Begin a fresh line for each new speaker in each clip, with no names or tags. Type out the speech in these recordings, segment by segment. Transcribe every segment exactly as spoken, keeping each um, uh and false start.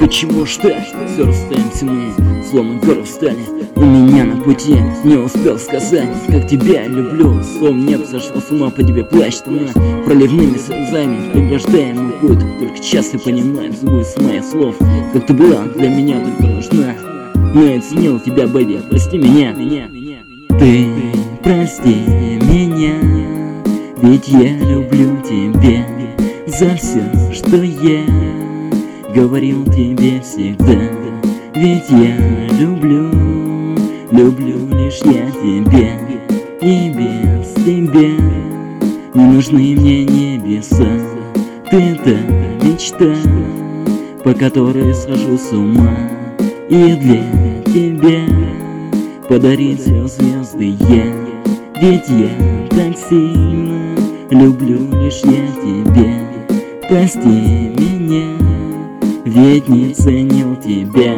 Почему ж так? Все растаем темнее, словно горы встали. У меня на пути не успел сказать, как тебя люблю. Словно небо сошло с ума, по тебе плачет она проливными слезами, преграждая мой путь. Только сейчас я понимаю злость моих слов, как ты была для меня только нужна. Но я ценил тебя, бэби, прости меня. Ты прости меня, ведь я люблю тебя за все, что я говорил тебе всегда. Ведь я люблю, люблю лишь я тебя, и без тебя не нужны мне небеса. Ты та мечта, по которой схожу с ума, и для тебя подарить все звезды я. Ведь я так сильно люблю лишь я тебя. Прости меня, ведь не ценил тебя.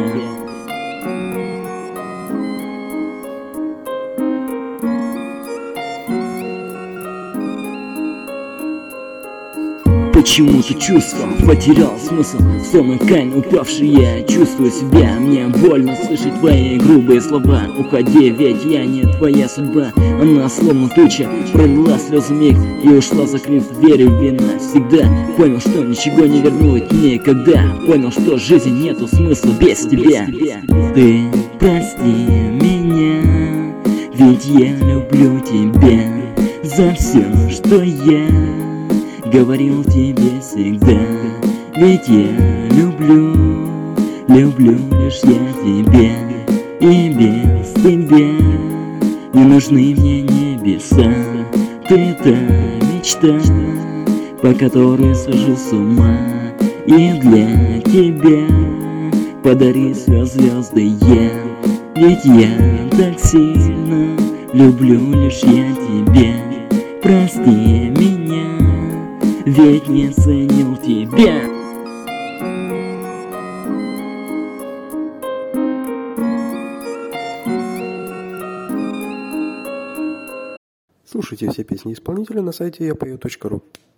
Почему-то чувство потерял смысл, словно камень упавший я чувствую себя. Мне больно слышать твои грубые слова. Уходи, ведь я не твоя судьба. Она словно туча пролила слезы миг и ушла, закрыв двери в вина. Всегда понял, что ничего не вернуть никогда. Понял, что жизни нету смысла без тебя. Ты прости меня, ведь я люблю тебя за все, что я говорил тебе всегда. Ведь я люблю, люблю лишь я тебя, и без тебя не нужны мне небеса. Ты та мечта, по которой схожу с ума, и для тебя подарить все звезды я. Ведь я так сильно люблю лишь я тебя. Прости меня, ведь не ценил тебя.
Слушайте все песни исполнителя на сайте я пою точка ру.